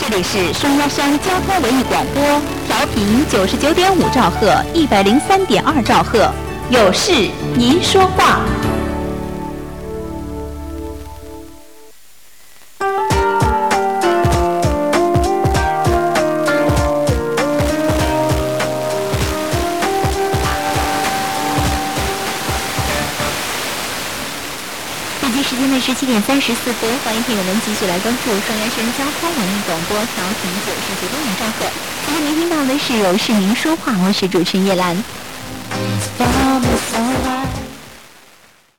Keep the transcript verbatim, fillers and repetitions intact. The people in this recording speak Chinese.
这里是双鸭山交通文艺广播，调频九十九点五兆赫，一百零三点二兆赫。有事您说话。时间呢是七点三十四分，欢迎朋友们继续来关注双鸭山交通文艺广播，调频九十九点五兆赫。今天您听到的是有事您说话，我是主持人叶兰。